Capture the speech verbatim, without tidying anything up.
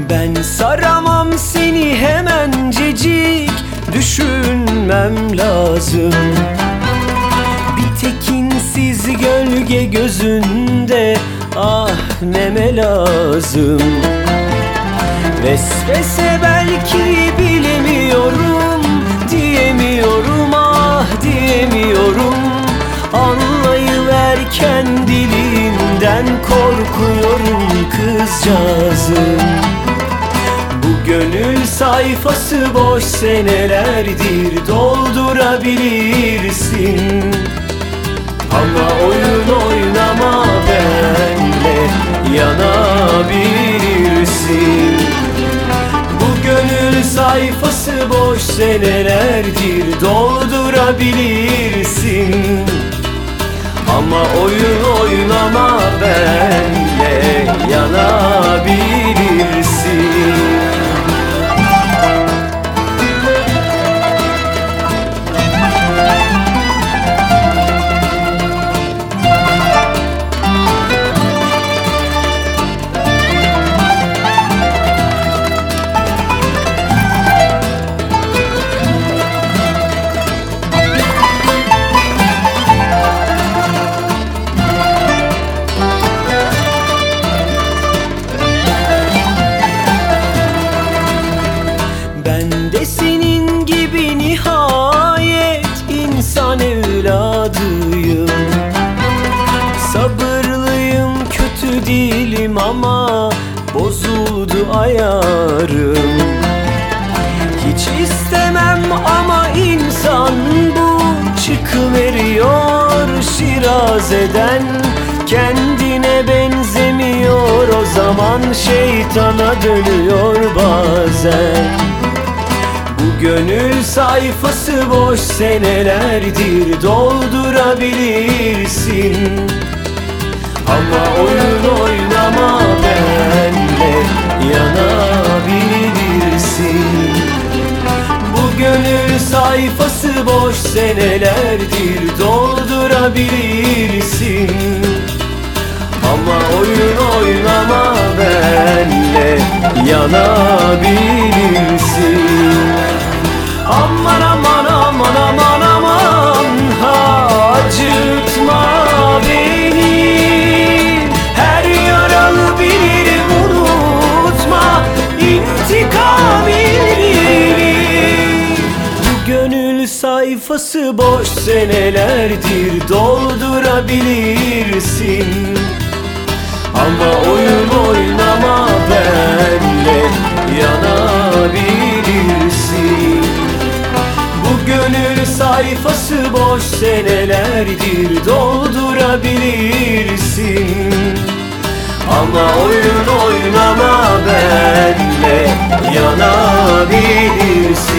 Ben saramam seni hemencecik, düşünmem lazım. Bir tekinsiz gölge gözünde, ah neme lazım. Vesvese belki bilemiyorum, diyemiyorum ah diyemiyorum. Anlayıver kendiliğinden, korkuyorum kızcağızım. Bu gönül sayfası boş, senelerdir doldurabilirsin. Ama oyun oynama benle, yanabilirsin. Bu gönül sayfası boş, senelerdir doldurabilirsin. Ama oyun oynama benle, yanabilirsin. Ben de senin gibi nihayet insan evladıyım. Sabırlıyım, kötü değilim ama bozuldu ayarım. Hiç istemem ama insan bu, çıkıveriyor şirazeden. Kendine benzemiyor, o zaman şeytana dönüyor bazen. Bu gönül sayfası boş, senelerdir doldurabilirsin. Ama oyun oynama benle, yanabilirsin. Bu gönül sayfası boş, senelerdir doldurabilirsin. Ama oyun oynama benle, yanabilirsin. Aman aman aman aman aman, ha, acıtma beni. Her yaralı bilir, unutma intikam bilir. Bu gönül sayfası boş, senelerdir doldurabilirsin. Ama oyun oynama benle, yanabilirsin. Bu gönül sayfası boş, senelerdir doldurabilirsin. Ama oyun oynama benle, yanabilirsin.